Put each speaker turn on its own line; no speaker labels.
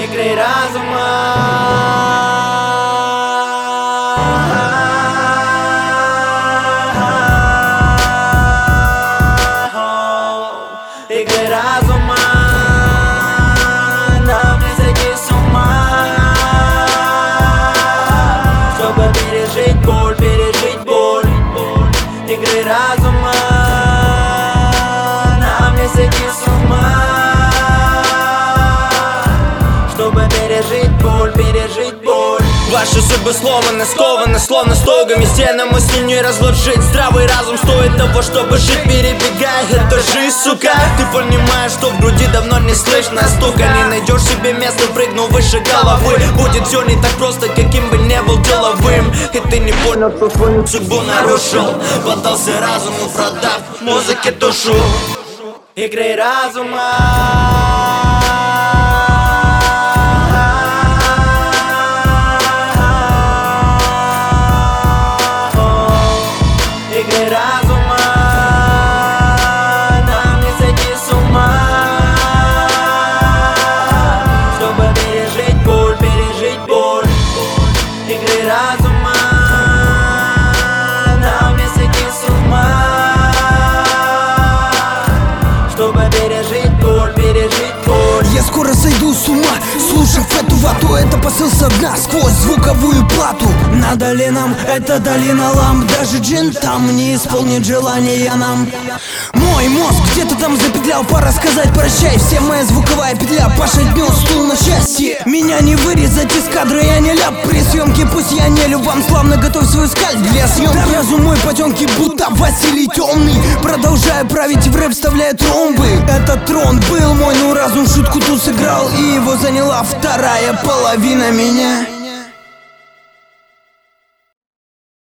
игры разума. Игры разума, нам не сойти с ума, чтобы пережить боль, пережить боль. Игры разума, нам не сойти с ума, чтобы пережить боль, пережить боль.
Ваши зубы сломаны, скованы, словно стогами стены мы с ним разложить. Здравый разум стоит того, чтобы жить, перебегай, это жизнь, сука. Ты понимаешь, что в груди давно не слышно стука. Не найдешь себе места, прыгну выше головы. Будет все не так просто, каким бы не был деловым. И ты не понял, что свою судьбу нарушил. Поддался разуму, продав музыке душу.
Игры разума. Игры разума, нам не сойти с ума, чтобы пережить боль, пережить боль. Игры разума, нам не сойти с ума, чтобы пережить боль, пережить боль.
Я скоро сойду с ума, слушав эту вату. Это посыл со дна сквозь звуковую плату. На долинам это долина ламп. Даже джин там не исполнит желания нам. Мой мозг где-то там запетлял, пора сказать прощай. Вся моя звуковая петля, Паша днёл стул на счастье. Меня не вырезать из кадра, я не ляп. При съемке пусть я не любам, славно готовь свой скальп для съемки. Да, разум мой потемки, будто Василий Темный. Продолжая править в рэп, вставляя тромбы. Этот трон был мой, но разум шутку тут сыграл, и его заняла вторая половина меня.